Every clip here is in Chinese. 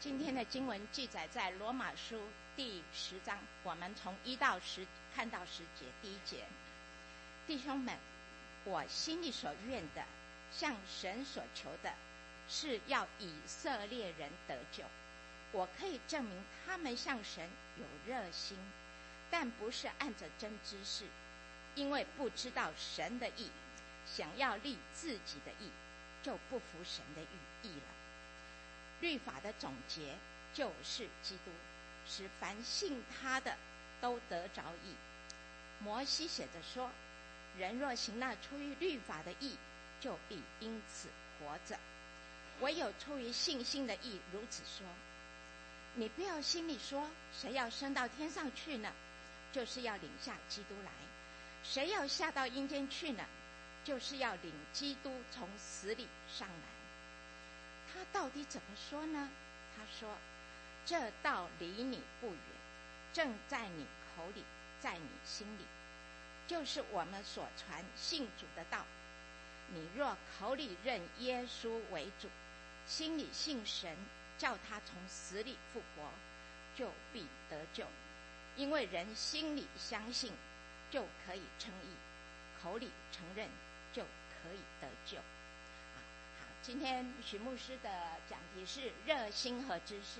今天的经文记载在罗马书第10章，我们从1到10看到10节。第1节，弟兄们，我心里所愿的，向神所求的，是要以色列人得救。我可以证明他们向神有热心，但不是按着真知识，因为不知道神的义，想要立自己的义，就不服神的义了。律法的总结就是基督，使凡信他的都得着义。摩西写着说，人若行那出于律法的义，就必因此活着。唯有出于信心的义，如此说。你不要心里说，谁要升到天上去呢？就是要领下基督来。谁要下到阴间去呢？就是要领基督从死里上来。他到底怎么说呢？他说，这道离你不远，正在你口里，在你心里，就是我们所传信主的道。你若口里认耶稣为主，心里信神，叫他从死里复活，就必得救。因为人心里相信，就可以称义，口里承认，就可以得救。好，今天许牧师的讲题是热心和知识。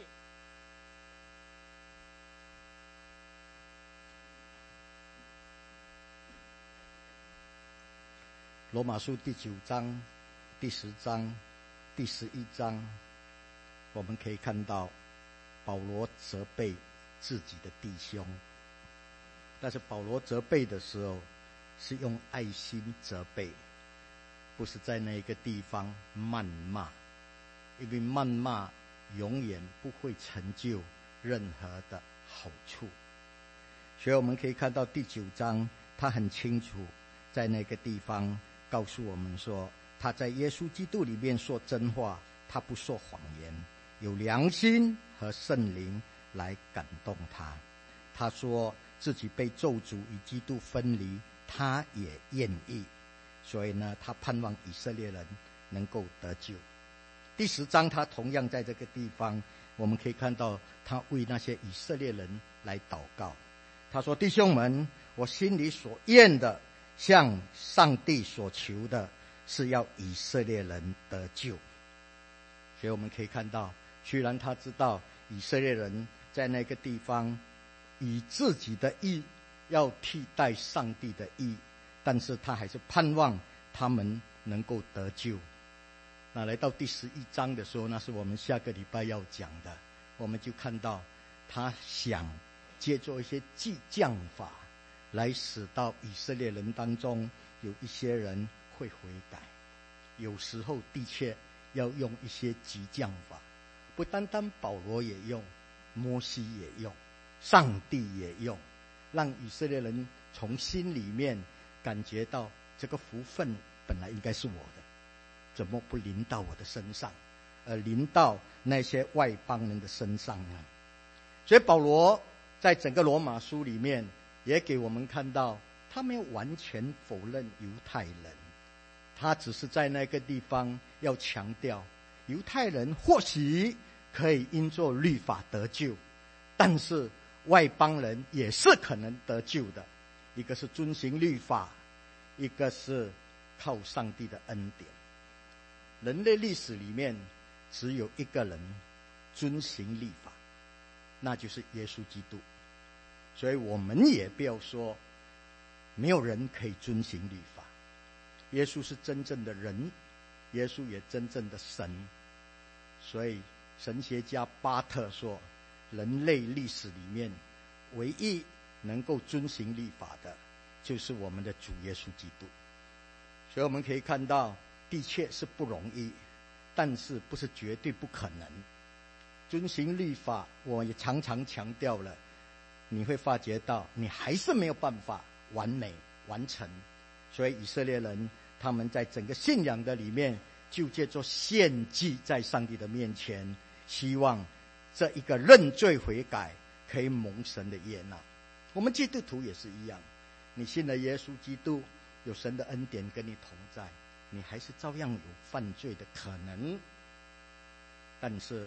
罗马书第9章、第10章、第11章，我们可以看到保罗责备自己的弟兄，但是保罗责备的时候是用爱心责备，不是在那个地方谩骂，因为谩骂永远不会成就任何的好处。所以我们可以看到第9章，他很清楚在那个地方告诉我们说，他在耶稣基督里面说真话，他不说谎言，有良心和圣灵来感动他。他说自己被咒诅与基督分离，他也愿意，所以呢，他盼望以色列人能够得救。第10章他同样在这个地方，我们可以看到他为那些以色列人来祷告。他说，弟兄们，我心里所愿的，向上帝所求的，是要以色列人得救。所以我们可以看到，虽然他知道以色列人在那个地方以自己的义要替代上帝的义，但是他还是盼望他们能够得救。那来到第11章的时候，那是我们下个礼拜要讲的，我们就看到他想借助一些激将法来使到以色列人当中有一些人会悔改。有时候的确要用一些激将法，不单单保罗也用，摩西也用，上帝也用，让以色列人从心里面感觉到这个福分本来应该是我的，怎么不临到我的身上，而临到那些外邦人的身上呢？所以保罗在整个罗马书里面也给我们看到，他没有完全否认犹太人，他只是在那个地方要强调，犹太人或许可以因着律法得救，但是外邦人也是可能得救的，一个是遵行律法，一个是靠上帝的恩典。人类历史里面只有一个人遵行律法，那就是耶稣基督。所以我们也不要说没有人可以遵行律法，耶稣是真正的人，耶稣也真正的神。所以神学家巴特说，人类历史里面唯一能够遵行律法的就是我们的主耶稣基督。所以我们可以看到，的确是不容易，但是不是绝对不可能。遵行律法，我也常常强调了，你会发觉到你还是没有办法完美完成。所以以色列人他们在整个信仰的里面，就借着献祭在上帝的面前，希望这一个认罪悔改可以蒙神的悦纳。我们基督徒也是一样，你信了耶稣基督，有神的恩典跟你同在，你还是照样有犯罪的可能。但是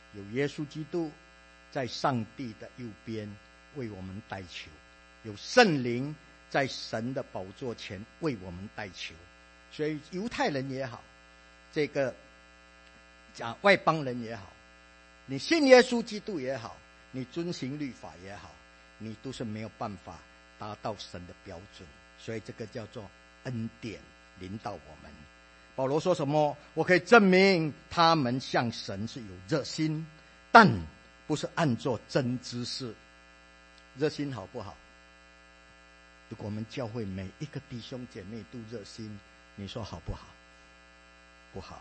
有耶稣基督在上帝的右边为我们代求，有圣灵在神的宝座前为我们代求。所以犹太人也好，这个外邦人也好，你信耶稣基督也好，你遵行律法也好，你都是没有办法达到神的标准。所以这个叫做恩典临到我们。保罗说什么？我可以证明他们向神是有热心，但不是按作真知识。热心好不好？如果我们教会每一个弟兄姐妹都热心，你说好不好？不好。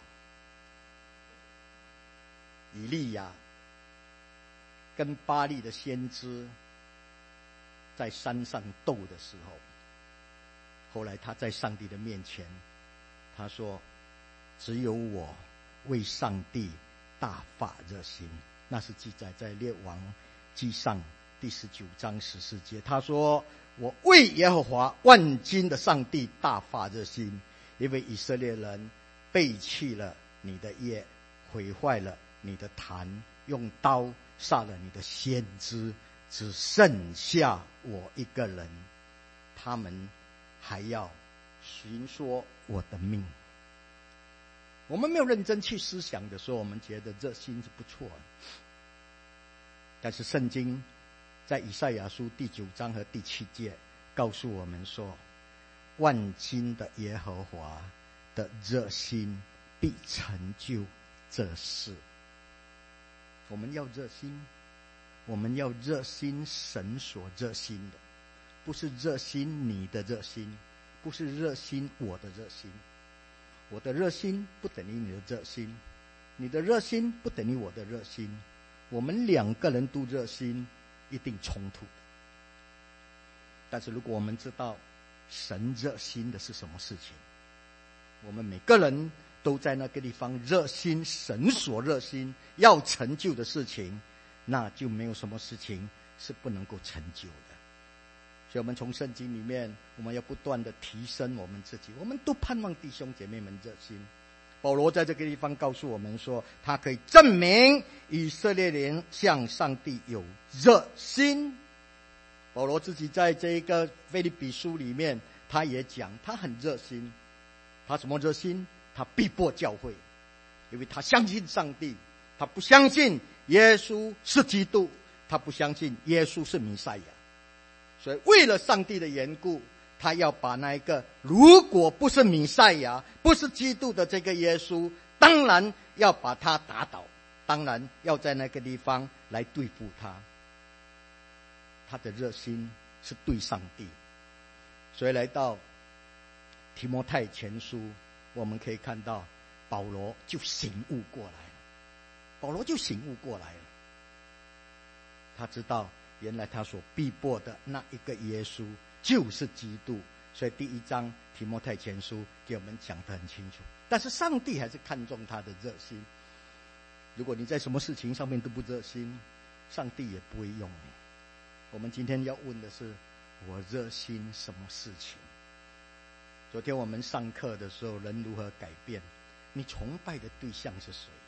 以利亚跟巴力的先知在山上斗的时候，后来他在上帝的面前，他说只有我为上帝大发热心。那是记载在列王记上第19章14节。他说我为耶和华万军的上帝大发热心，因为以色列人背弃了你的约，毁坏了你的坛，用刀杀了你的先知，只剩下我一个人，他们还要寻索我的命。我们没有认真去思想的时候，我们觉得热心是不错的。但是圣经在以赛亚书第9章和第7节告诉我们说，万军的耶和华的热心必成就这事。我们要热心，我们要热心神所热心的，不是热心你的热心，不是热心我的热心。我的热心不等于你的热心，你的热心不等于我的热心。我们两个人都热心，一定冲突的。但是如果我们知道神热心的是什么事情，我们每个人都在那个地方热心神所热心要成就的事情，那就没有什么事情是不能够成就的。所以我们从圣经里面，我们要不断的提升我们自己。我们都盼望弟兄姐妹们热心。保罗在这个地方告诉我们说，他可以证明以色列人向上帝有热心。保罗自己在这个腓立比书里面，他也讲他很热心。他什么热心？他逼迫教会，因为他相信上帝，他不相信耶稣是基督，他不相信耶稣是弥赛亚。所以为了上帝的缘故，他要把那一个如果不是弥赛亚，不是基督的这个耶稣，当然要把他打倒，当然要在那个地方来对付他。他的热心是对上帝。所以来到提摩太前书，我们可以看到保罗就醒悟过来了。保罗就醒悟过来了，他知道原来他所逼迫的那一个耶稣就是基督。所以第1章提摩太前书给我们讲得很清楚。但是上帝还是看重他的热心。如果你在什么事情上面都不热心，上帝也不会用你。我们今天要问的是，我热心什么事情？昨天我们上课的时候，人如何改变？你崇拜的对象是谁？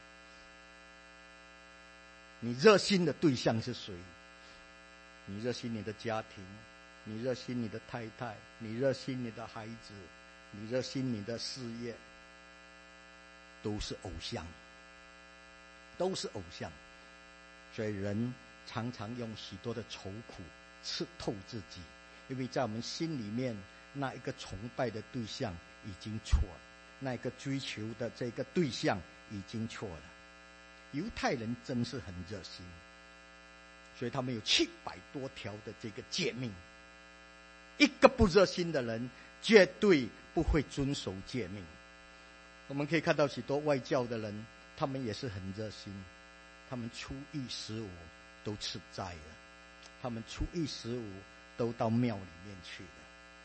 你热心的对象是谁？你热心你的家庭，你热心你的太太，你热心你的孩子，你热心你的事业，都是偶像，都是偶像。所以人常常用许多的愁苦刺透自己，因为在我们心里面那一个崇拜的对象已经错了，那一个追求的这个对象已经错了。犹太人真是很热心，所以他们有700多条的这个诫命。一个不热心的人绝对不会遵守诫命。我们可以看到许多外教的人，他们也是很热心，他们初一15都吃斋了，他们初一15都到庙里面去了。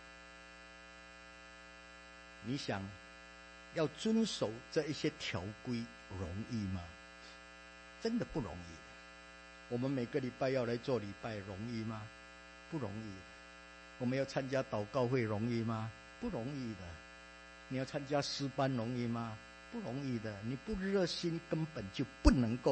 你想要遵守这一些条规容易吗？真的不容易。我们每个礼拜要来做礼拜容易吗？不容易。我们要参加祷告会容易吗？不容易的。你要参加诗班容易吗？不容易的。你不热心根本就不能够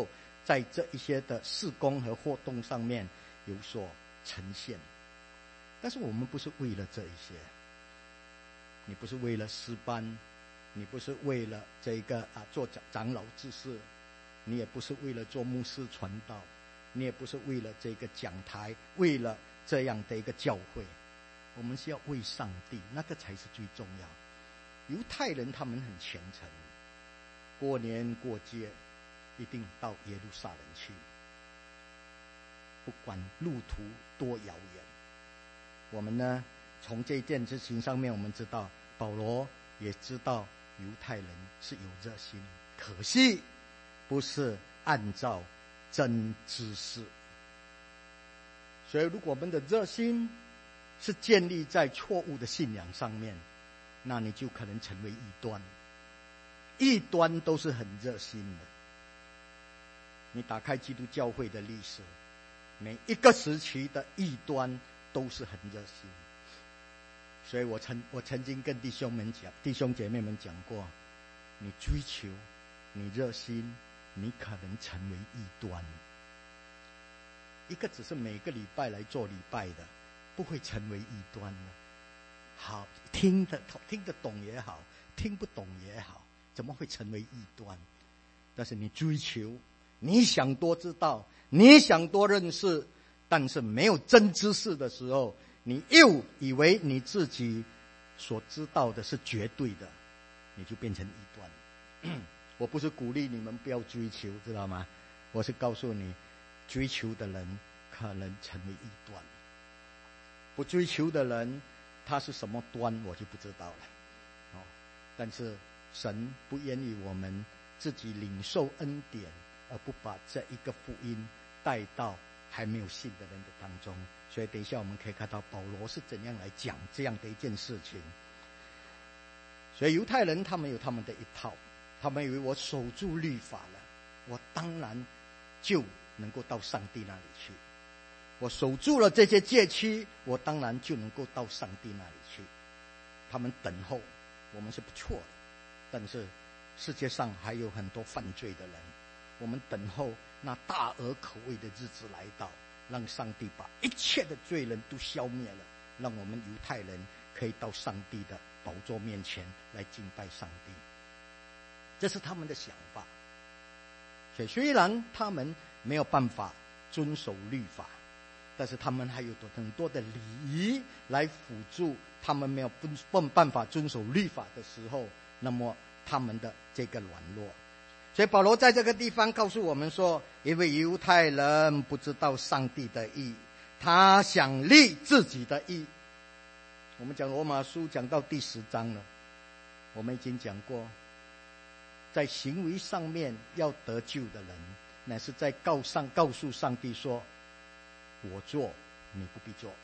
在这一些的事工和活动上面有所呈现。但是我们不是为了这一些，你不是为了诗班，你不是为了这个做长老执事，你也不是为了做牧师传道，你也不是为了这个讲台，为了这样的一个教会，我们是要为上帝，那个才是最重要。犹太人他们很虔诚，过年过节一定到耶路撒冷去，不管路途多遥远。我们呢，从这件事情上面我们知道，保罗也知道犹太人是有热心，可惜不是按照真知识。所以如果我们的热心是建立在错误的信仰上面，那你就可能成为异端。异端都是很热心的，你打开基督教会的历史，每一个时期的异端都是很热心。所以我曾经跟弟兄姐妹们讲过，你追求，你热心，你可能成为异端。一个只是每个礼拜来做礼拜的，不会成为异端的。好，听得懂也好，听不懂也好，怎么会成为异端？但是你追求，你想多知道，你想多认识，但是没有真知识的时候，你又以为你自己所知道的是绝对的，你就变成异端。我不是鼓励你们不要追求，知道吗？我是告诉你，追求的人可能成为异端，不追求的人他是什么端我就不知道了。但是神不愿意我们自己领受恩典，而不把这一个福音带到还没有信的人的当中。所以等一下我们可以看到保罗是怎样来讲这样的一件事情。所以犹太人他们有他们的一套，他们以为我守住律法了，我当然就能够到上帝那里去，我守住了这些戒期，我当然就能够到上帝那里去。他们等候，我们是不错的，但是世界上还有很多犯罪的人，我们等候那大而可畏的日子来到，让上帝把一切的罪人都消灭了，让我们犹太人可以到上帝的宝座面前来敬拜上帝。这是他们的想法。所以虽然他们没有办法遵守律法，但是他们还有很多的礼仪来辅助他们没有办法遵守律法的时候，那么他们的这个软弱。所以保罗在这个地方告诉我们说，因为犹太人不知道上帝的义，他想立自己的义。我们讲罗马书讲到第10章了，我们已经讲过，在行为上面要得救的人，乃是在告诉上帝说，我做你不必做。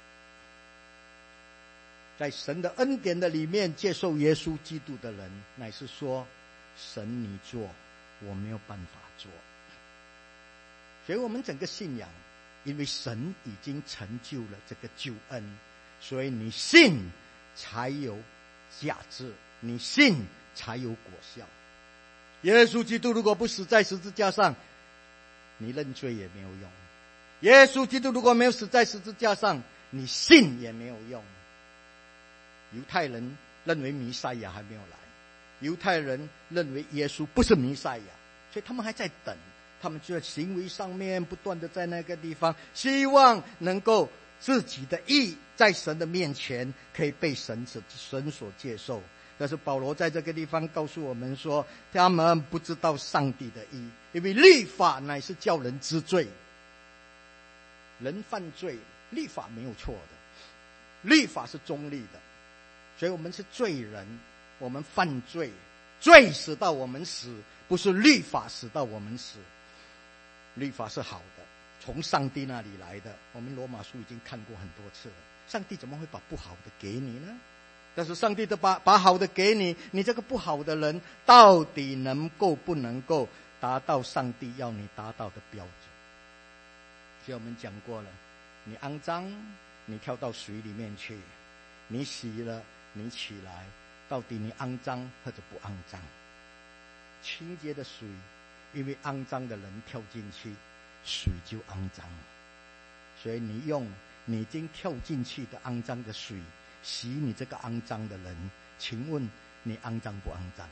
在神的恩典的里面接受耶稣基督的人，乃是说，神你做，我没有办法做。所以我们整个信仰，因为神已经成就了这个救恩，所以你信才有价值，你信才有果效。耶稣基督如果不死在十字架上，你认罪也没有用。耶稣基督如果没有死在十字架上，你信也没有用。犹太人认为弥赛亚还没有来，犹太人认为耶稣不是弥赛亚，所以他们还在等，他们就在行为上面不断的在那个地方，希望能够自己的义在神的面前可以被神所接受。但是保罗在这个地方告诉我们说，他们不知道上帝的义，因为律法乃是叫人知罪。人犯罪，律法没有错的，律法是中立的，所以我们是罪人，我们犯罪，罪使到我们死，不是律法使到我们死。律法是好的，从上帝那里来的，我们罗马书已经看过很多次了。上帝怎么会把不好的给你呢？但是上帝的把好的给你，你这个不好的人到底能够不能够达到上帝要你达到的标准？所以我们讲过了，你肮脏，你跳到水里面去，你洗了，你起来，到底你肮脏或者不肮脏？清洁的水因为肮脏的人跳进去，水就肮脏。所以你用你已经跳进去的肮脏的水洗你这个肮脏的人，请问你肮脏不肮脏？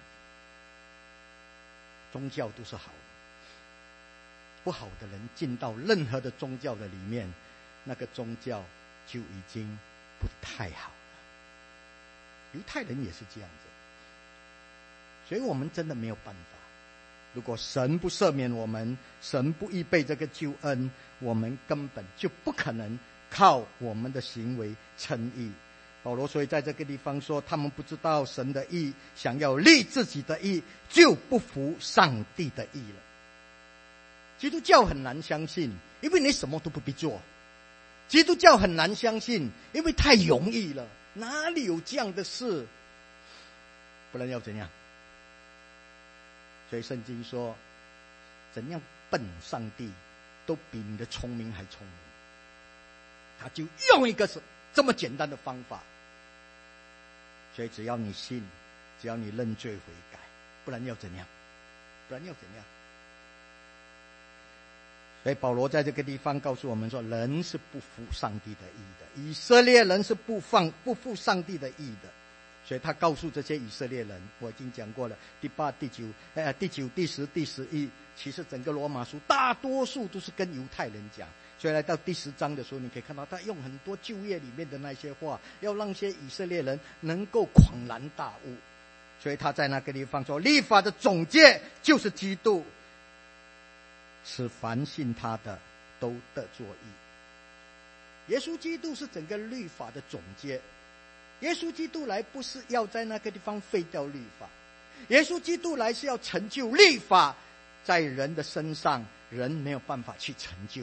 宗教都是好的，不好的人进到任何的宗教的里面，那个宗教就已经不太好了。犹太人也是这样子，所以我们真的没有办法。如果神不赦免我们，神不预备这个救恩，我们根本就不可能靠我们的行为称义。保罗所以在这个地方说，他们不知道神的义，想要立自己的义，就不服上帝的义了。基督教很难相信，因为你什么都不必做。基督教很难相信，因为太容易了，哪里有这样的事？不然要怎样？所以圣经说，怎样笨上帝都比你的聪明还聪明。他就用一个这么简单的方法。所以只要你信，只要你认罪悔改，不然要怎样？不然要怎样？所以保罗在这个地方告诉我们说，人是不服上帝的义的，以色列人是不服上帝的义的。所以他告诉这些以色列人，我已经讲过了，第8、第9、第10、第11，其实整个罗马书大多数都是跟犹太人讲。所以来到第10章的时候，你可以看到他用很多旧约里面的那些话，要让些以色列人能够恍然大悟。所以他在那个地方说，律法的总结就是基督，使凡信他的都得作义。耶稣基督是整个律法的总结。耶稣基督来不是要在那个地方废掉律法，耶稣基督来是要成就律法在人的身上，人没有办法去成就。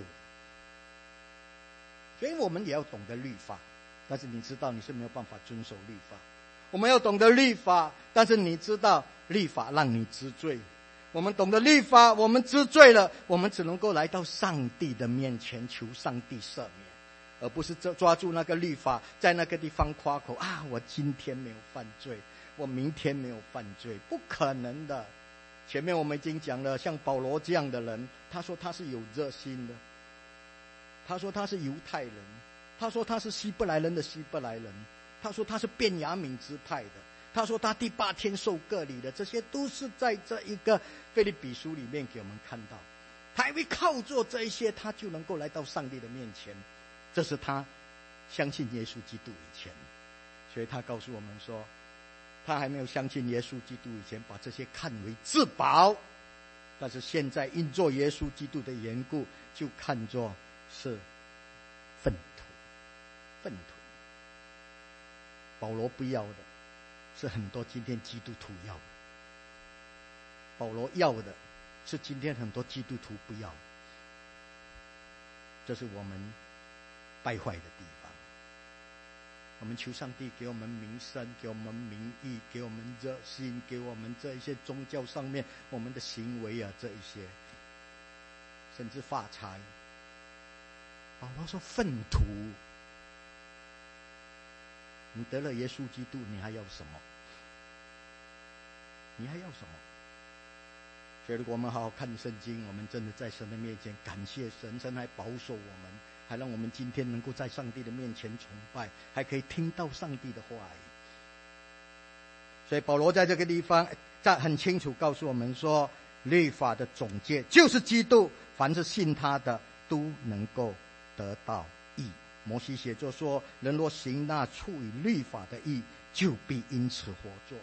所以我们也要懂得律法，但是你知道你是没有办法遵守律法。我们要懂得律法，但是你知道律法让你知罪。我们懂得律法，我们知罪了，我们只能够来到上帝的面前求上帝赦免，而不是抓住那个律法，在那个地方夸口啊，我今天没有犯罪，我明天没有犯罪，不可能的。前面我们已经讲了，像保罗这样的人，他说他是有热心的，他说他是犹太人，他说他是希伯来人的希伯来人，他说他是便雅悯支派的，他说他第8天受割礼的，这些都是在这一个腓立比书里面给我们看到。他因为靠做这一些，他就能够来到上帝的面前，这是他相信耶稣基督以前。所以他告诉我们说，他还没有相信耶稣基督以前，把这些看为至宝，但是现在因做耶稣基督的缘故，就看作是粪土。粪土。保罗不要的是很多今天基督徒要的，保罗要的是今天很多基督徒不要的。这是我们败坏的地方。我们求上帝给我们名声，给我们名誉，给我们热心，给我们这一些宗教上面我们的行为啊，这一些甚至发财。保罗说粪土，你得了耶稣基督，你还要什么？你还要什么？所以如果我们好好看圣经，我们真的在神的面前感谢神，神还保守我们，还让我们今天能够在上帝的面前崇拜，还可以听到上帝的话语。所以保罗在这个地方很清楚告诉我们说，律法的总结就是基督，凡是信他的都能够得到义。摩西写作说，人若行那出于律法的义，就必因此活着。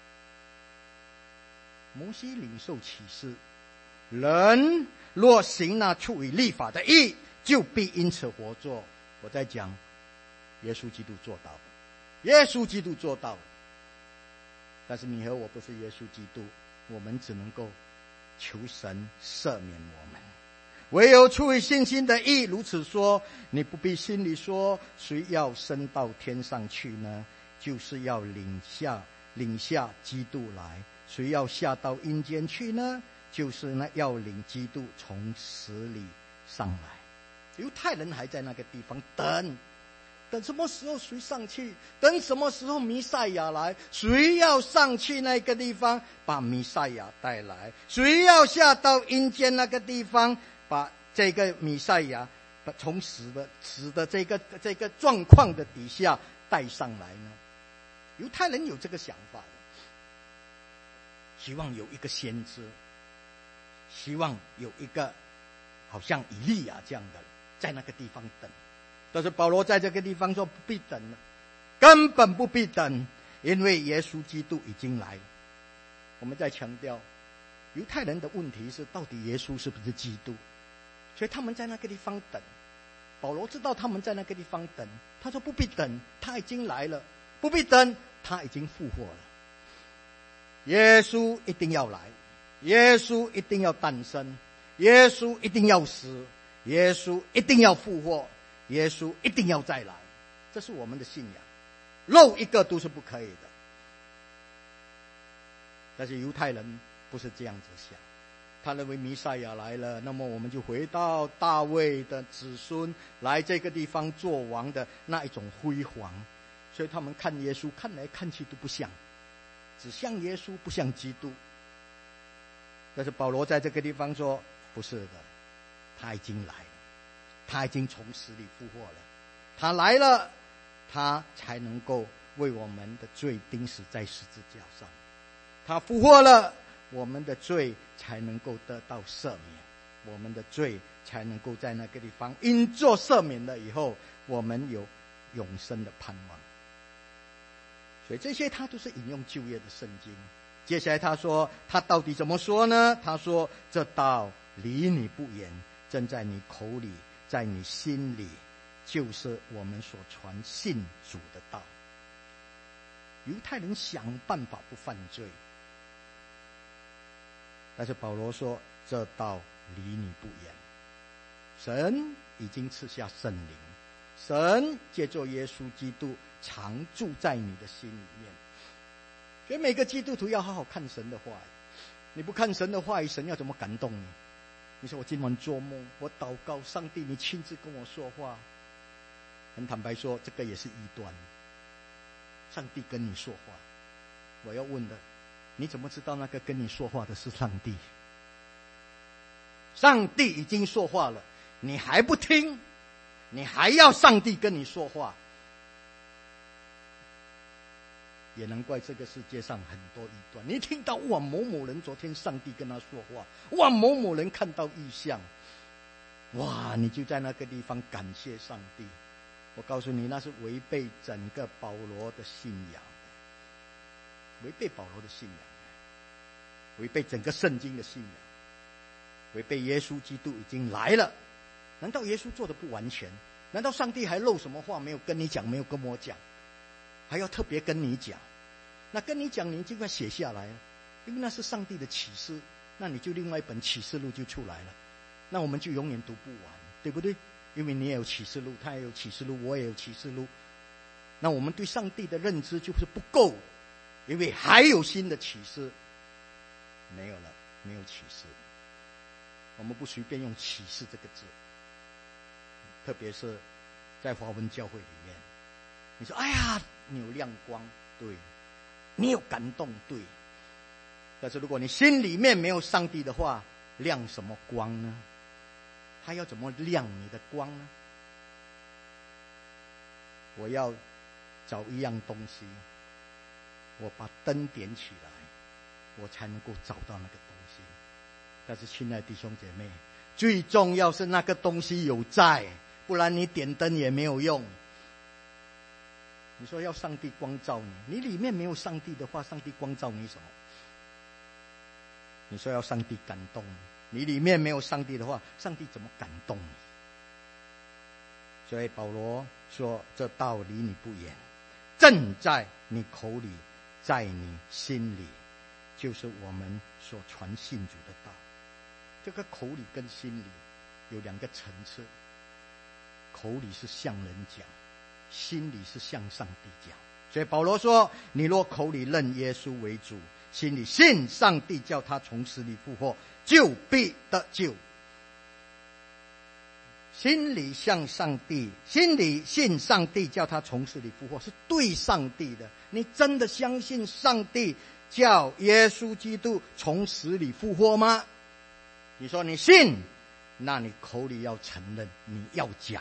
摩西领受启示，人若行那出于律法的义，就必因此活着。我在讲耶稣基督做到了，耶稣基督做到了。但是你和我不是耶稣基督，我们只能够求神赦免我们。唯有出于信心的义，如此说，你不必心里说，谁要升到天上去呢？就是要领下基督来。谁要下到阴间去呢？就是要领基督从死里上来。犹太人还在那个地方等， 等什么时候谁上去？等什么时候弥赛亚来？谁要上去那个地方把弥赛亚带来？谁要下到阴间那个地方把这个弥赛亚从死的这个状况的底下带上来呢？犹太人有这个想法的，希望有一个先知，希望有一个好像以利亚这样的在那个地方等。但是保罗在这个地方说不必等了，根本不必等，因为耶稣基督已经来了。我们在强调犹太人的问题是到底耶稣是不是基督，所以他们在那个地方等。保罗知道他们在那个地方等，他说不必等，他已经来了，不必等，他已经复活了。耶稣一定要来，耶稣一定要诞生，耶稣一定要死，耶稣一定要复活，耶稣一定要再来，这是我们的信仰，漏一个都是不可以的。但是犹太人不是这样子想，他认为弥赛亚来了，那么我们就回到大卫的子孙来这个地方做王的那一种辉煌，所以他们看耶稣看来看去都不像，只像耶稣不像基督。但是保罗在这个地方说不是的，他已经来了，他已经从死里复活了，他来了，他才能够为我们的罪钉死在十字架上，他复活了，我们的罪才能够得到赦免，我们的罪才能够在那个地方因做赦免了以后，我们有永生的盼望。所以这些他都是引用旧约的圣经。接下来他说他到底怎么说呢？他说这道离你不远，正在你口里，在你心里，就是我们所传信主的道。犹太人想办法不犯罪，但是保罗说这道离你不远，神已经赐下圣灵，神借着耶稣基督常住在你的心里面。所以每个基督徒要好好看神的话语，你不看神的话语，神要怎么感动你？你说我今晚做梦，我祷告，上帝你亲自跟我说话，很坦白说这个也是异端。上帝跟你说话，我要问的，你怎么知道那个跟你说话的是上帝？上帝已经说话了，你还不听，你还要上帝跟你说话，也难怪这个世界上很多异端。你听到哇某某人昨天上帝跟他说话，哇某某人看到异象，哇你就在那个地方感谢上帝。我告诉你，那是违背整个保罗的信仰，违背保罗的信仰，违背整个圣经的信仰，违背耶稣基督已经来了。难道耶稣做的不完全？难道上帝还漏什么话没有跟你讲，没有跟我讲，还要特别跟你讲？那跟你讲你就该写下来了，因为那是上帝的启示，那你就另外一本启示录就出来了，那我们就永远读不完，对不对？因为你也有启示录，他也有启示录，我也有启示录，那我们对上帝的认知就是不够，因为还有新的启示。没有了，没有启示，我们不随便用启示这个字，特别是在华文教会里面。你说哎呀你有亮光，对，你有感动，对，但是如果你心里面没有上帝的话，亮什么光呢？他要怎么亮你的光呢？我要找一样东西，我把灯点起来，我才能够找到那个东西。但是亲爱的弟兄姐妹，最重要是那个东西有在，不然你点灯也没有用。你说要上帝光照你，你里面没有上帝的话，上帝光照你什么？你说要上帝感动你，你里面没有上帝的话，上帝怎么感动你？所以保罗说这道离你不远，正在你口里，在你心里，就是我们所传信主的道。这个口里跟心里有两个层次，口里是向人讲，心里是向上帝讲。所以保罗说，你若口里认耶稣为主，心里信上帝叫他从死里复活，就必得救。 心里向上帝，心里信上帝叫他从死里复活，是对上帝的。你真的相信上帝叫耶稣基督从死里复活吗？你说你信，那你口里要承认，你要讲。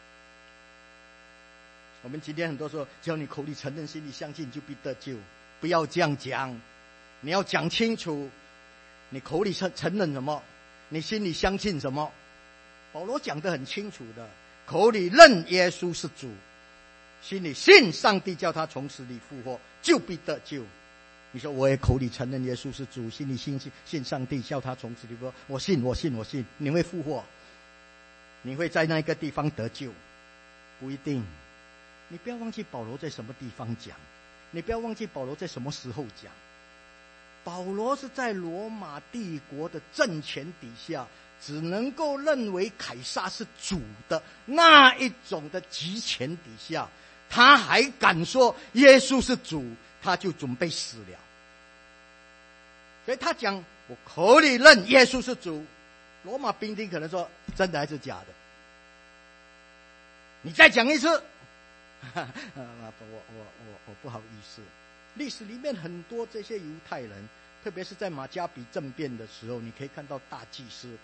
我们今天很多时候，只要你口里承认，心里相信，就必得救。不要这样讲，你要讲清楚，你口里承认什么，你心里相信什么。保罗讲得很清楚的，口里认耶稣是主，心里信上帝叫他从死里复活，就必得救。你说我也口里承认耶稣是主，心里信上帝叫他从死里复活，我信，你会复活，你会在那个地方得救？不一定。你不要忘记保罗在什么地方讲，你不要忘记保罗在什么时候讲。保罗是在罗马帝国的政权底下，只能够认为凯撒是主的那一种的集权底下，他还敢说耶稣是主，他就准备死了。所以他讲我口里认耶稣是主，罗马兵丁可能说真的还是假的？你再讲一次。我不好意思。历史里面很多这些犹太人，特别是在马加比政变的时候，你可以看到大祭司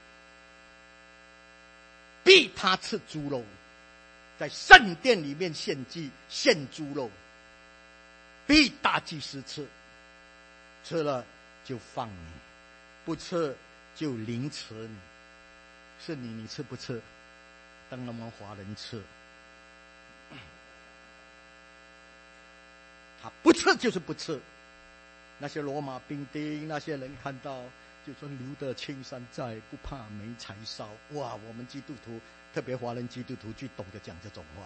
逼他吃猪肉，在圣殿里面献祭献猪肉，逼大祭司吃，吃了就放你，不吃就凌迟你。是你吃不吃？当然我们华人吃，他不吃就是不吃。那些罗马兵丁，那些人看到就说留得青山在，不怕没柴烧。哇，我们基督徒，特别华人基督徒，最懂得讲这种话。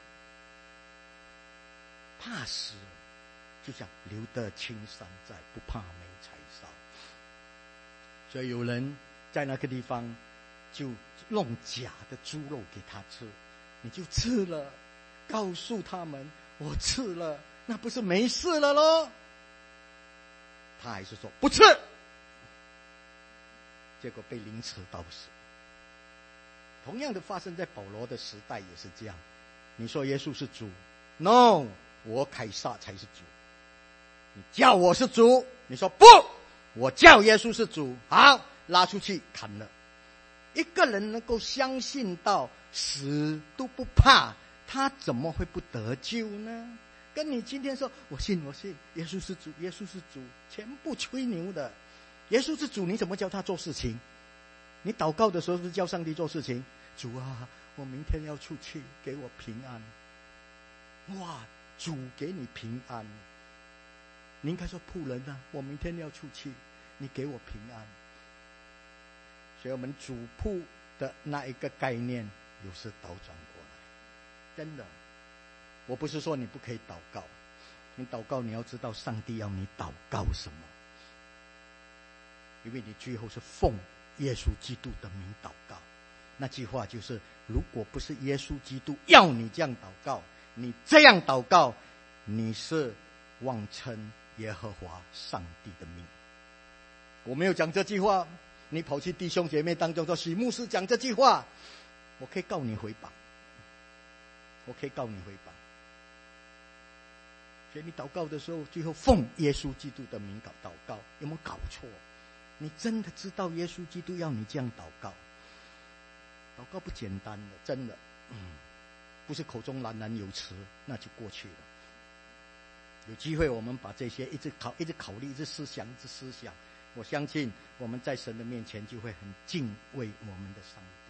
怕死就讲留得青山在，不怕没柴烧。所以有人在那个地方就弄假的猪肉给他吃，你就吃了，告诉他们我吃了，那不是没事了咯？他还是说不吃，结果被凌迟到死。同样的发生在保罗的时代也是这样。你说耶稣是主 ，no， 我凯撒才是主。你叫我是主，你说不，我叫耶稣是主，好，拉出去砍了。一个人能够相信到死都不怕，他怎么会不得救呢？跟你今天说我信耶稣是主，耶稣是主，全部吹牛的。耶稣是主，你怎么教他做事情？你祷告的时候是叫上帝做事情，主啊，我明天要出去，给我平安。哇，主给你平安，你应该说仆人啊，我明天要出去，你给我平安。所以我们主仆的那一个概念有时倒转过来，真的。我不是说你不可以祷告，你祷告你要知道上帝要你祷告什么，因为你最后是奉耶稣基督的名祷告。那句话就是，如果不是耶稣基督要你这样祷告，你这样祷告，你是妄称耶和华上帝的名。我没有讲这句话，你跑去弟兄姐妹当中说许牧师讲这句话，我可以告你诽谤，我可以告你诽谤。所以你祷告的时候，最后奉耶稣基督的名祷告，有没有搞错？你真的知道耶稣基督要你这样祷告？祷告不简单的，真的，不是口中喃喃有词，那就过去了。有机会我们把这些一直考虑，一直思想，我相信我们在神的面前就会很敬畏我们的上帝。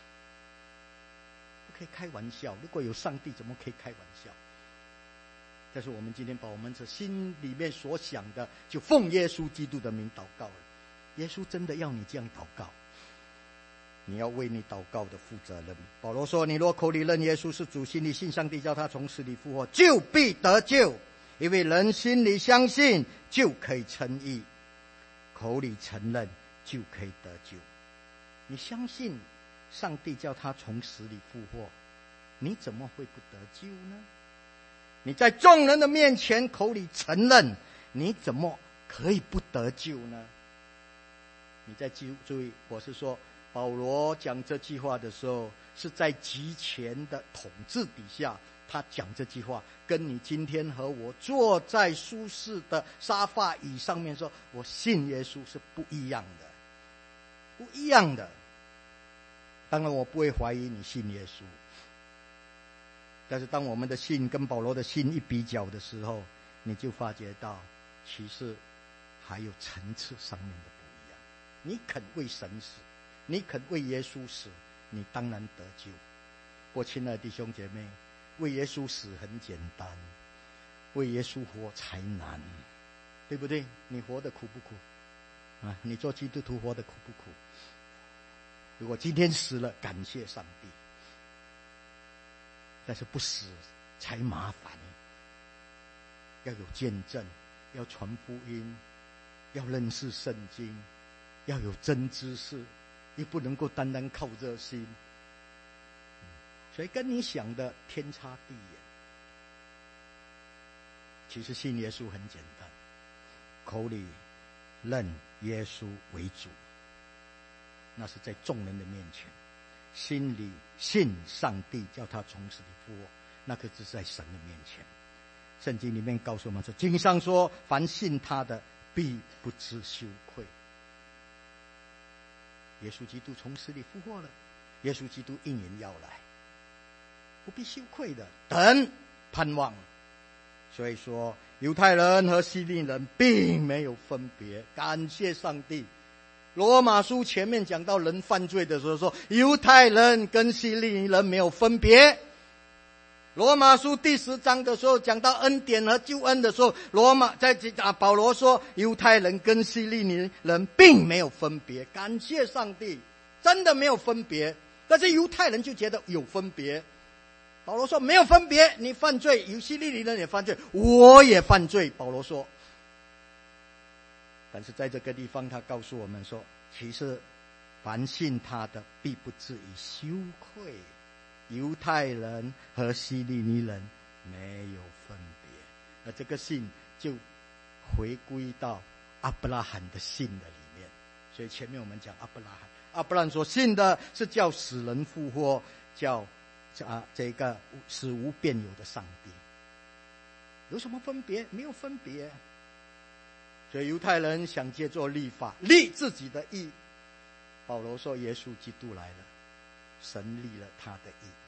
不可以开玩笑，如果有上帝，怎么可以开玩笑？但是我们今天把我们这心里面所想的，就奉耶稣基督的名祷告了。耶稣真的要你这样祷告，你要为你祷告的负责任。保罗说，你若口里认耶稣是主，心里信上帝叫他从死里复活，就必得救。因为人心里相信就可以称义，口里承认就可以得救。你相信上帝叫他从死里复活，你怎么会不得救呢？你在众人的面前口里承认，你怎么可以不得救呢？你再注意，我是说保罗讲这句话的时候，是在极权的统治底下，他讲这句话，跟你今天和我坐在舒适的沙发椅上面说我信耶稣是不一样的，不一样的。当然我不会怀疑你信耶稣，但是当我们的信跟保罗的信一比较的时候，你就发觉到其实还有层次上面的不一样。你肯为神死，你肯为耶稣死，你当然得救。我亲爱的弟兄姐妹，为耶稣死很简单，为耶稣活才难，对不对？你活得苦不苦啊？你做基督徒活得苦不苦？如果今天死了，感谢上帝，但是不死才麻烦。要有见证，要传福音，要认识圣经，要有真知识，你不能够单单靠热心，所以跟你想的天差地远。其实信耶稣很简单，口里认耶稣为主，那是在众人的面前；心里信上帝叫他从死里复活，那可是在神的面前。圣经里面告诉我们说，经上说，凡信他的必不知羞愧。耶稣基督从死里复活了，耶稣基督应允要来，不必羞愧的，等盼望。所以说犹太人和希利人并没有分别，感谢上帝。罗马书前面讲到人犯罪的时候说，犹太人跟希利人没有分别。罗马书第10章的时候讲到恩典和救恩的时候，保罗说犹太人跟希利人并没有分别，感谢上帝，真的没有分别。但是犹太人就觉得有分别，保罗说没有分别，你犯罪，有希利人也犯罪，我也犯罪，保罗说。但是在这个地方他告诉我们说，其实凡信他的必不至于羞愧。犹太人和希利尼人没有分别，而这个信就回归到阿伯拉罕的信的里面。所以前面我们讲阿伯拉罕，阿伯拉罕所信的是叫死人复活，叫这个使无变有的上帝。有什么分别？没有分别。所以犹太人想借助律法立自己的义，保罗说耶稣基督来了，神立了他的义。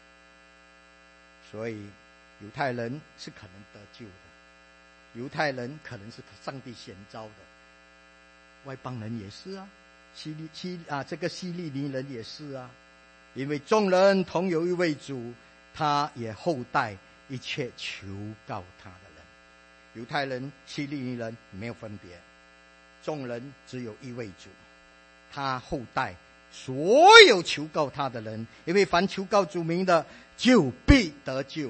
所以犹太人是可能得救的，犹太人可能是上帝选召的，外邦人也是啊，这个希利尼人也是啊。因为众人同有一位主，他也厚待一切求告他的人。犹太人、希利尼人没有分别，众人只有一位主，他厚待所有求告他的人，因为凡求告主名的，就必得救。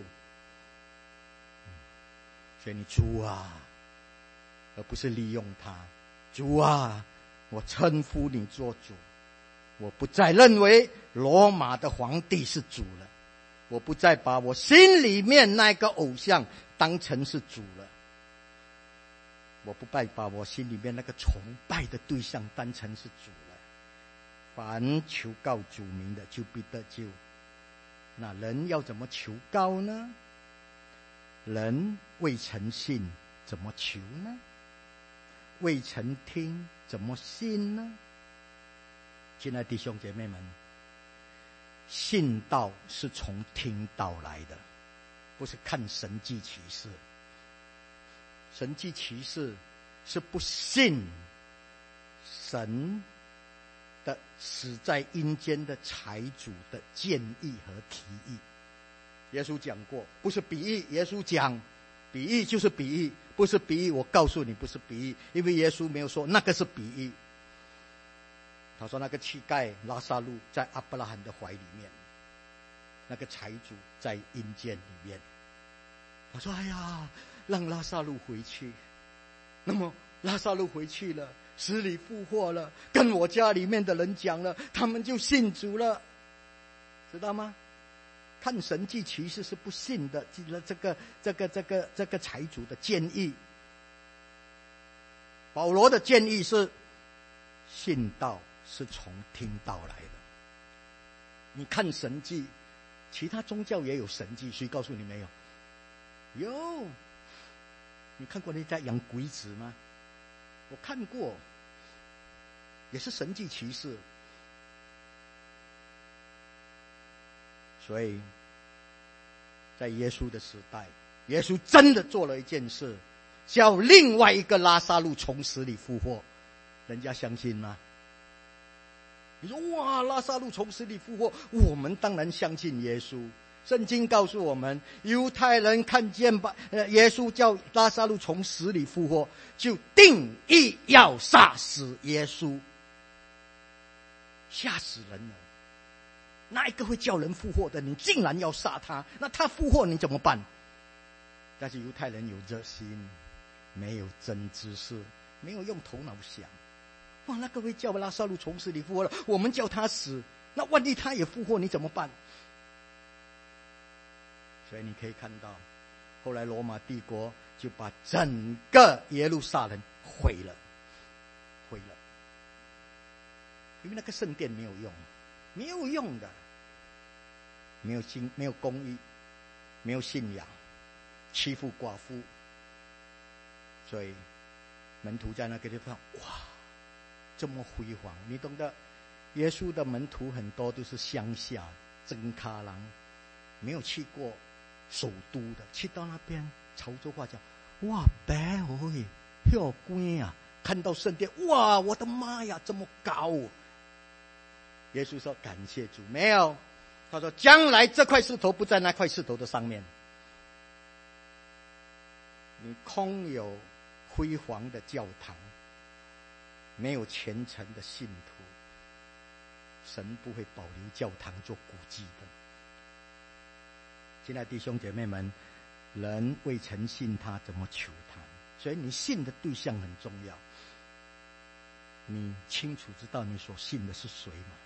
所以你主啊，而不是利用他。主啊，我称呼你做主，我不再认为罗马的皇帝是主了，我不再把我心里面那个偶像当成是主了，我不再把我心里面那个崇拜的对象当成是主了。凡求告主名的，就必得救。那人要怎么求告呢？人未曾信，怎么求呢？未曾听，怎么信呢？亲爱的弟兄姐妹们，信道是从听道来的，不是看神迹奇事。神迹奇事是不信神的死在阴间的财主的建议和提议。耶稣讲过，不是比喻，耶稣讲比喻就是比喻，不是比喻，我告诉你不是比喻，因为耶稣没有说那个是比喻。他说那个乞丐拉撒路在阿伯拉罕的怀里面，那个财主在阴间里面。他说哎呀，让拉撒路回去。那么拉撒路回去了，死里复活了，跟我家里面的人讲了，他们就信主了，知道吗？看神迹奇事是不信的，记了这个财主的建议。保罗的建议是信道是从听道来的。你看神迹，其他宗教也有神迹，谁告诉你没有？有。你看过人家养鬼子吗？我看过，也是神迹奇事。所以在耶稣的时代，耶稣真的做了一件事，叫另外一个拉撒路从死里复活。人家相信吗？你说哇，拉撒路从死里复活，我们当然相信耶稣。圣经告诉我们，犹太人看见耶稣叫拉撒路从死里复活，就定义要杀死耶稣，吓死人了。哪一个会叫人复活的？你竟然要杀他，那他复活你怎么办？但是犹太人有热心，没有真知识，没有用头脑想。哇，那个会叫拉撒路从死里复活了，我们叫他死，那万一他也复活你怎么办？所以你可以看到，后来罗马帝国就把整个耶路撒冷毁了，因为那个圣殿没有用，没有用的，没有公义，没有信仰，欺负寡妇，所以门徒在那个地方，哇，这么辉煌，你懂得？耶稣的门徒很多都是乡下真卡郎，没有去过首都的，去到那边潮州话讲，哇，白哦，好贵啊！看到圣殿，哇，我的妈呀，这么高！耶稣说感谢主，没有，他说将来这块石头不在那块石头的上面。你空有辉煌的教堂，没有虔诚的信徒，神不会保留教堂做古迹的。亲爱的弟兄姐妹们，人未曾信他，怎么求他？所以你信的对象很重要。你清楚知道你所信的是谁吗？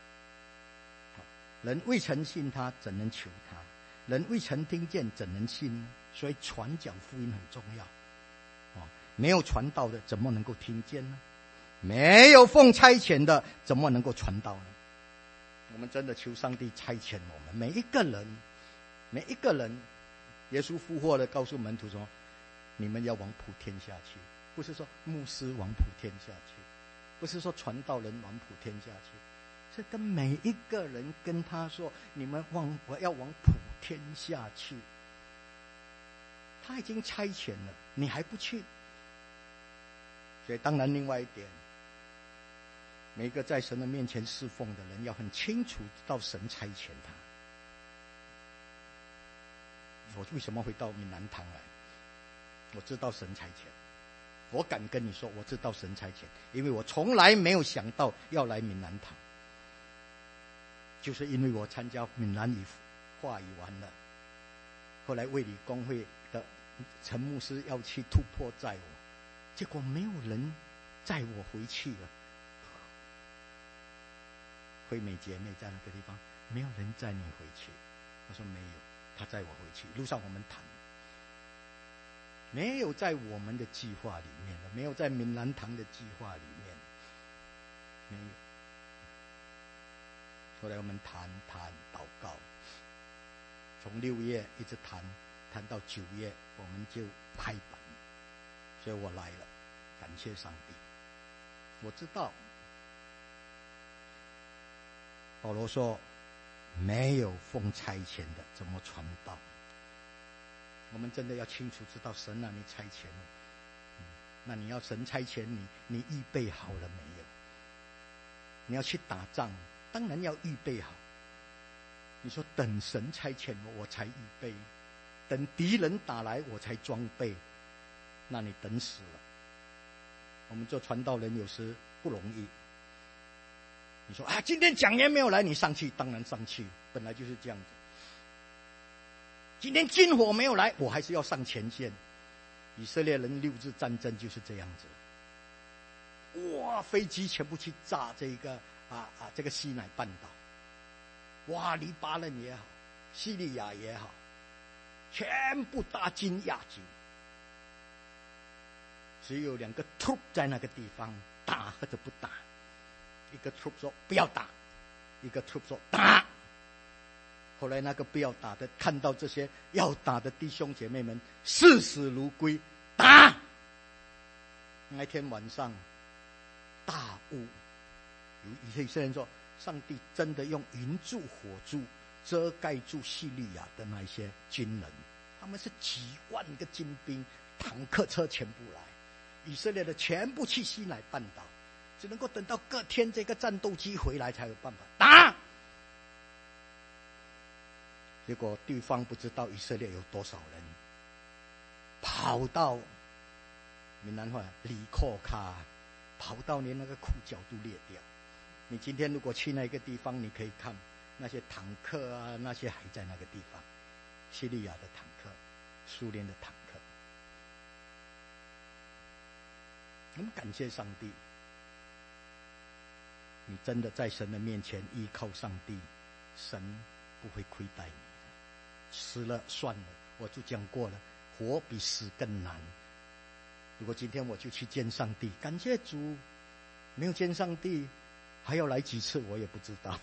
人未曾信他，怎能求他？人未曾听见，怎能信呢？所以传讲福音很重要。没有传道的，怎么能够听见呢？没有奉差遣的，怎么能够传道呢？我们真的求上帝差遣我们每一个人。耶稣复活了，告诉门徒说：“你们要往普天下去。”不是说牧师往普天下去，不是说传道人往普天下去，是跟每一个人跟他说：“你们我要往普天下去。”他已经差遣了，你还不去？所以当然另外一点，每个在神的面前侍奉的人要很清楚知道神差遣他。我为什么会到闽南堂来？我知道神差遣，我敢跟你说我知道神差遣，因为我从来没有想到要来闽南堂，就是因为我参加闽南语话语完了，后来卫理公会的陈牧师要去突破载我，结果没有人载我回去了。惠美姐妹在那个地方，没有人载你回去。他说没有，他载我回去。路上我们谈，没有在我们的计划里面了，没有在闽南堂的计划里面，没有。后来我们谈祷告，从6月一直谈到9月，我们就拍板，所以我来了，感谢上帝。我知道保罗说没有奉差遣的怎么传道。我们真的要清楚知道神啊，你差遣我，那你要神差遣你预备好了没有？你要去打仗，当然要预备好。你说等神差遣我才预备，等敌人打来我才装备，那你等死了。我们做传道人有时不容易。你说啊，今天讲员没有来，你上去，当然上去，本来就是这样子。今天军火没有来，我还是要上前线。以色列人6日战争就是这样子。哇，飞机全部去炸这个西乃半岛，哇，黎巴嫩也好，叙利亚也好，全部大军亚军，只有2个troop在那个地方打或者不打。 一个 troop 说不要打，一个 troop 说打。后来那个不要打的看到这些要打的弟兄姐妹们视死如归，打。那天晚上大雾，有以色列人说上帝真的用云柱火柱遮盖住叙利亚的那些军人，他们是几万个精兵，坦克车全部来，以色列的全部去西乃半岛，只能够等到隔天这个战斗机回来才有办法打。结果对方不知道以色列有多少人，跑到闽南话里扣卡，跑到连那个裤脚都裂掉。你今天如果去那个地方，你可以看那些坦克啊，那些还在那个地方，叙利亚的坦克，苏联的坦克。我们感谢上帝，你真的在神的面前依靠上帝，神不会亏待你的。死了算了，我就讲过了，活比死更难。如果今天我就去见上帝，感谢主，没有见上帝还要来几次我也不知道。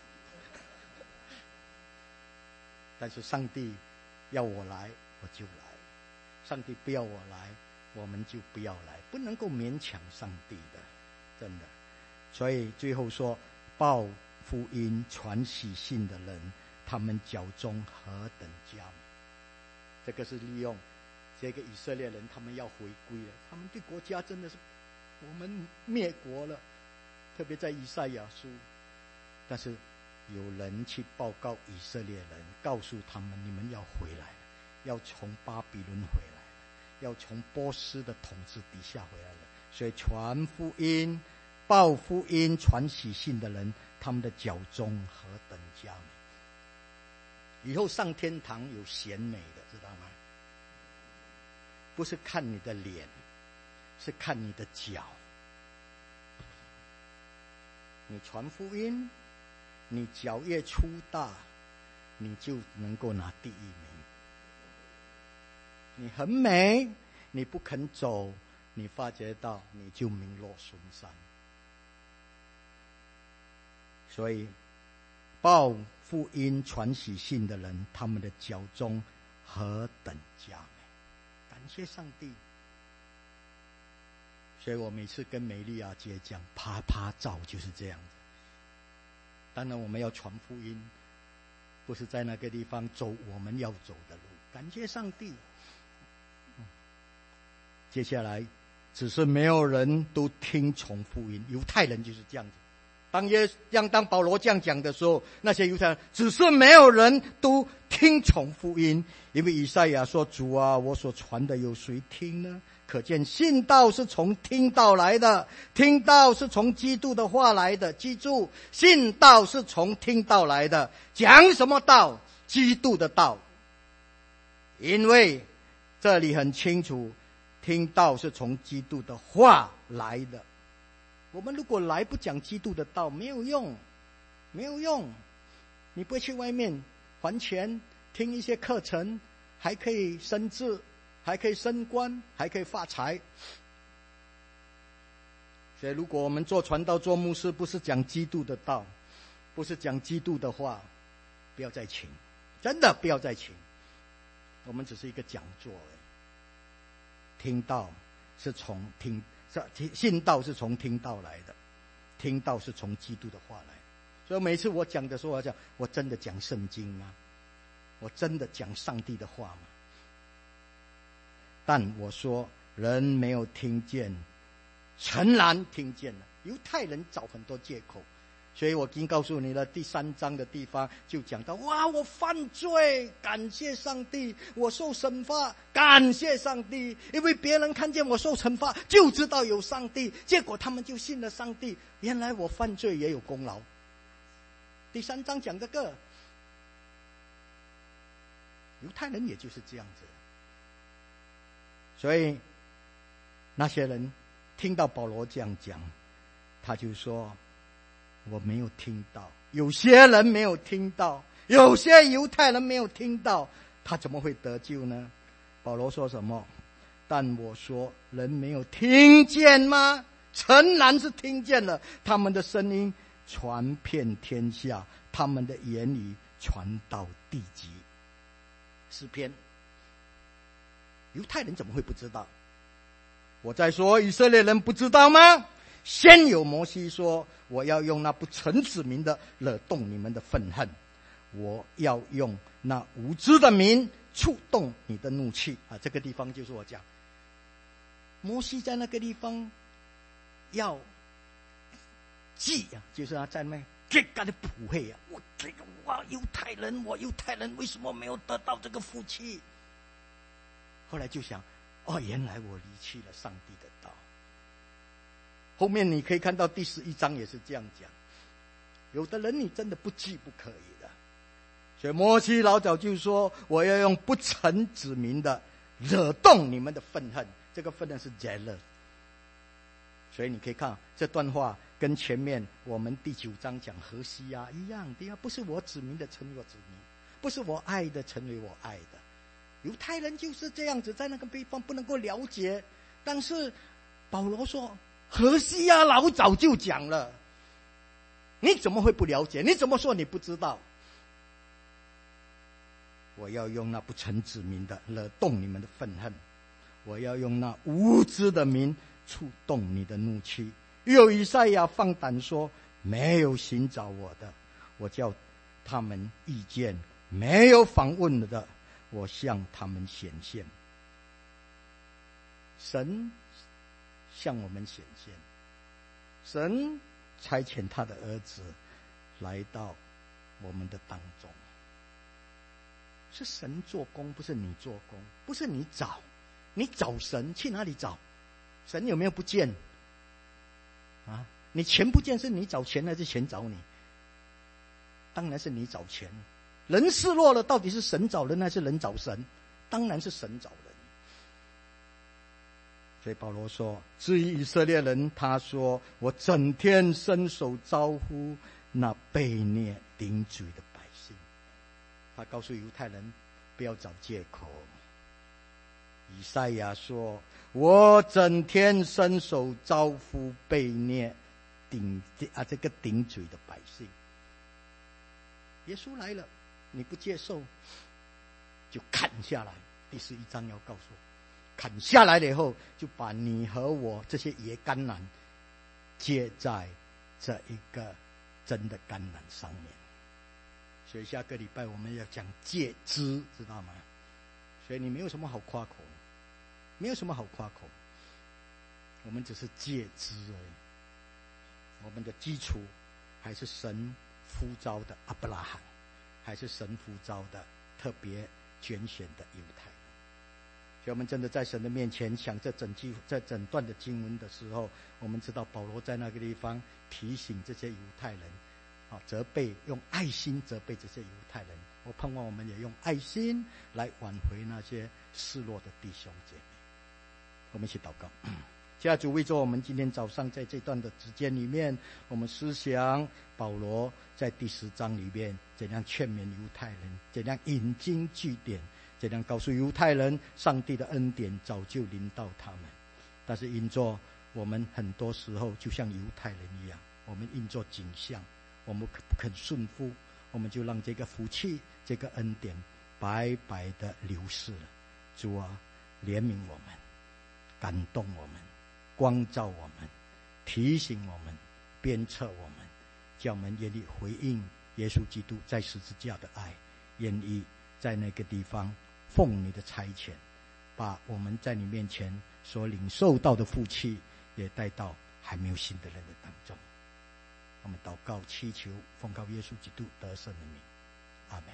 但是上帝要我来我就来，上帝不要我来我们就不要来，不能够勉强上帝的，真的。所以最后说，报福音传喜信的人，他们脚中何等佳美。这个是利用这个以色列人，他们要回归了，他们对国家真的是我们灭国了，特别在以赛亚书。但是有人去报告以色列人，告诉他们你们要回来了，要从巴比伦回来了，要从波斯的统治底下回来了。所以传福音报福音传喜信的人，他们的脚中何等佳美。以后上天堂有显美的，知道吗？不是看你的脸，是看你的脚。你传福音，你脚越粗大，你就能够拿第一名。你很美，你不肯走，你发觉到你就名落孙山。所以报福音传喜信的人，他们的脚中何等佳美，感谢上帝。所以我每次跟美利亚姐讲啪啪照就是这样子。当然我们要传福音，不是在那个地方走我们要走的路，感谢上帝。接下来只是没有人都听从福音，犹太人就是这样子。当保罗这样讲的时候，那些犹太人只是没有人都听从福音，因为以赛亚说，主啊，我所传的有谁听呢？可见信道是从听道来的，听道是从基督的话来的。记住，信道是从听道来的。讲什么道？基督的道。因为这里很清楚，听道是从基督的话来的。我们如果来不讲基督的道，没有用，没有用。你不会去外面还钱听一些课程，还可以升职，还可以升官，还可以发财。所以如果我们做传道做牧师，不是讲基督的道，不是讲基督的话，不要再请，真的不要再请。我们只是一个讲座而已。听道是从听，信道是从听道来的，听道是从基督的话来的。所以每次我讲的时候，我讲我真的讲圣经吗？我真的讲上帝的话吗？但我说人没有听见，诚然听见了。犹太人找很多借口，所以我已经告诉你了，第3章的地方就讲到，哇，我犯罪，感谢上帝，我受惩罚，感谢上帝，因为别人看见我受惩罚就知道有上帝，结果他们就信了上帝，原来我犯罪也有功劳。第3章讲这个，犹太人也就是这样子。所以那些人听到保罗这样讲，他就说我没有听到，有些人没有听到，有些犹太人没有听到，他怎么会得救呢？保罗说什么？但我说人没有听见吗？诚然是听见了，他们的声音传遍天下，他们的言语传到地极。诗篇，犹太人怎么会不知道？我在说以色列人不知道吗？先有摩西说，我要用那不成子民的惹动你们的愤恨，我要用那无知的民触动你的怒气。这个地方就是我讲，摩西在那个地方要记就是他在那边给他的普黑我犹太人为什么没有得到这个福气？后来就想，原来我离弃了上帝的道。后面你可以看到第11章也是这样讲，有的人你真的不记不可以的。所以摩西老早就说，我要用不成子民的惹动你们的愤恨，这个愤恨是 jealous。 所以你可以看这段话跟前面我们第9章讲何西一样的，不是我子民的成为我子民，不是我爱的成为我爱的。犹太人就是这样子，在那个地方不能够了解。但是保罗说，何西阿老早就讲了，你怎么会不了解？你怎么说你不知道？我要用那不成子民的惹动你们的愤恨，我要用那无知的民触动你的怒气。又以赛亚放胆说，没有寻找我的，我叫他们意见；没有访问的，我向他们显现。神向我们显现，神差遣他的儿子来到我们的当中，是神做工，不是你做工，不是你找神，去哪里找？神有没有不见你钱不见，是你找钱还是钱找你？当然是你找钱。人失落了，到底是神找人还是人找神？当然是神找人。所以保罗说，至于以色列人，他说，我整天伸手招呼那被虐顶嘴的百姓。他告诉犹太人不要找借口。以赛亚说，我整天伸手招呼被虐这个顶嘴的百姓。耶稣来了，你不接受就砍下来。第11章要告诉我，砍下来了以后，就把你和我这些野橄榄接在这一个真的橄榄上面。所以下个礼拜我们要讲借枝，知道吗？所以你没有什么好夸口，没有什么好夸口，我们只是借枝而已。我们的基础还是神呼召的亚伯拉罕，还是神呼召的特别拣选的犹太人。所以我们真的在神的面前想这整段的经文的时候，我们知道保罗在那个地方提醒这些犹太人责备，用爱心责备这些犹太人。我盼望我们也用爱心来挽回那些失落的弟兄姐妹。我们一起祷告。家主为着我们今天早上在这段的时间里面，我们思想保罗在第10章里面怎样劝勉犹太人，怎样引经据典，怎样告诉犹太人上帝的恩典早就临到他们。但是因着我们很多时候就像犹太人一样，我们因着景象，我们不肯顺服，我们就让这个福气这个恩典白白的流失了。主啊，怜悯我们，感动我们，光照我们，提醒我们，鞭策我们，叫我们愿意回应耶稣基督在十字架的爱，愿意在那个地方奉你的差遣，把我们在你面前所领受到的福气也带到还没有信的人的当中。我们祷告祈求，奉靠耶稣基督得胜的名，阿们。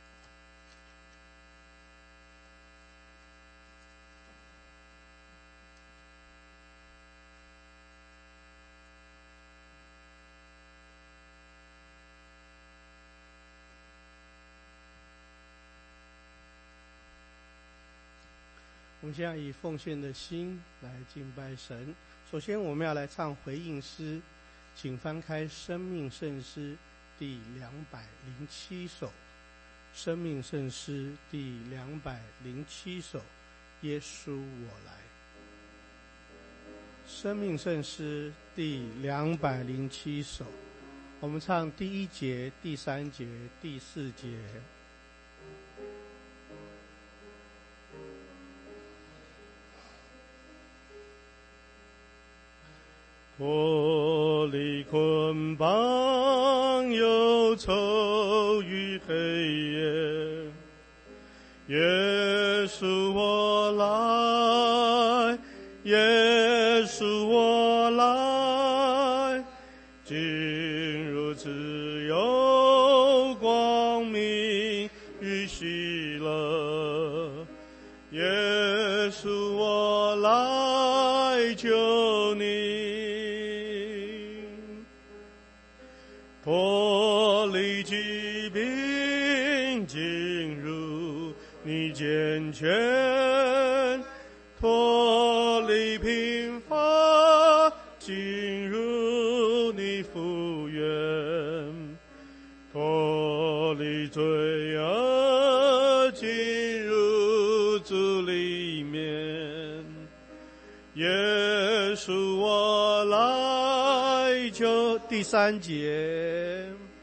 我们现在以奉献的心来敬拜神。首先我们要来唱回应诗，请翻开生命圣诗第207首。生命圣诗第207首，耶稣我来。生命圣诗第207首， 我们唱第1节、第3节、第4节。脱离捆绑，忧愁与黑夜，耶稣我来，耶稣我来，进入自由光明与喜乐，耶稣我来救你。脱离疾病，进入你健全；脱离贫乏，进入你福源；脱离罪恶，进入主里面。耶稣我来救。第3节，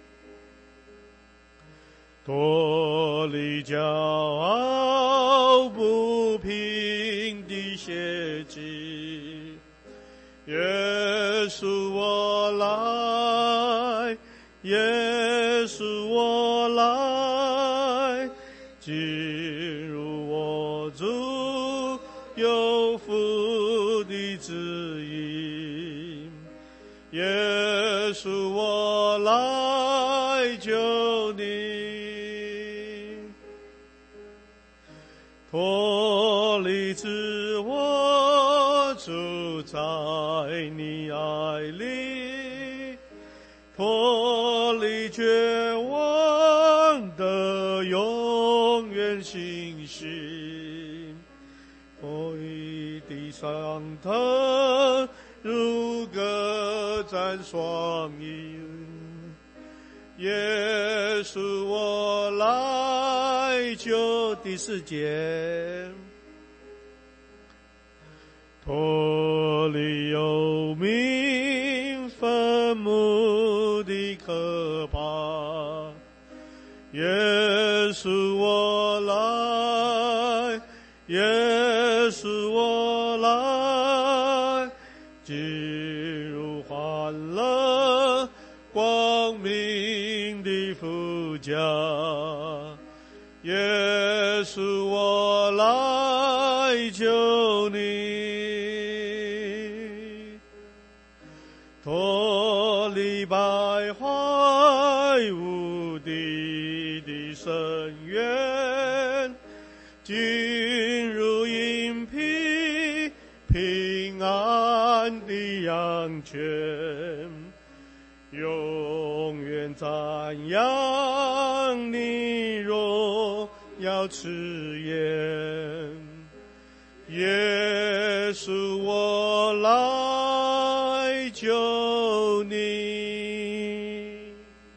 脱离骄傲不平的邪气，耶稣我来，耶稣我来，进入我主有福的指引，耶稣我来救你。脱离自我，住在你爱里；脱离绝望的永远信心。我与地上腾，如各展双翼。耶稣我来救。第4节，脱离有名坟墓的可怕，耶稣我来，耶稣我来，进入欢乐光明的父家，耶稣我来救你。脱离败坏无敌的深渊，进入隐蔽平安的羊圈，永远赞扬你荣耀赐言。耶稣我来救你。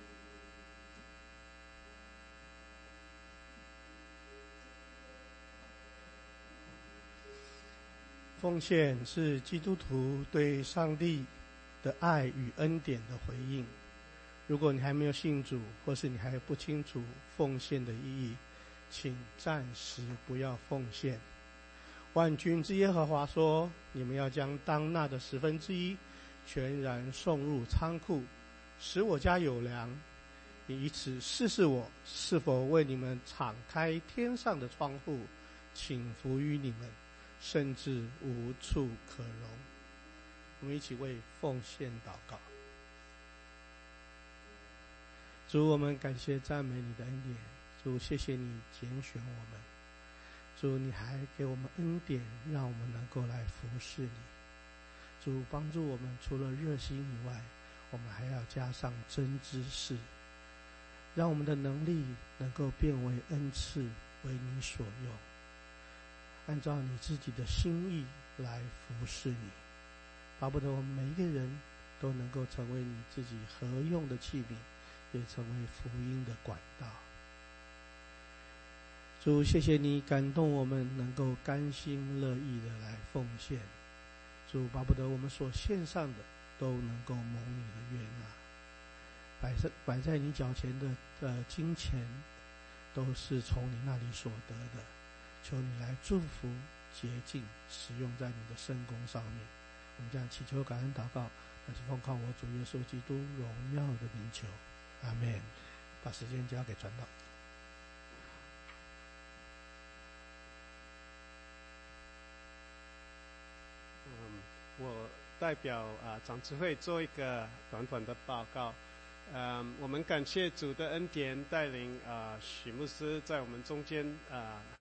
奉献是基督徒对上帝的爱与恩典的回应。如果你还没有信主，或是你还不清楚奉献的意义，请暂时不要奉献。万军之耶和华说，你们要将当纳的1/10全然送入仓库，使我家有粮，以此试试我是否为你们敞开天上的窗户，倾福于你们，甚至无处可容。我们一起为奉献祷告。主，我们感谢赞美你的恩典。主，谢谢你拣选我们。主，你还给我们恩典，让我们能够来服侍你。主，帮助我们除了热心以外，我们还要加上真知识，让我们的能力能够变为恩赐，为你所用，按照你自己的心意来服侍你。巴不得我们每一个人都能够成为你自己合用的器皿，也成为福音的管道。主，谢谢你感动我们能够甘心乐意的来奉献。主，巴不得我们所献上的都能够蒙你的悦纳。 摆在你脚前的金钱，都是从你那里所得的。求你来祝福、洁净，使用在你的圣工上面。我们这样祈求、感恩、祷告，但是奉靠我主耶稣基督荣耀的名求，阿们。把时间交给传道。 我代表长执会做一个短短的报告。我们感谢主的恩典带领许牧师在我们中间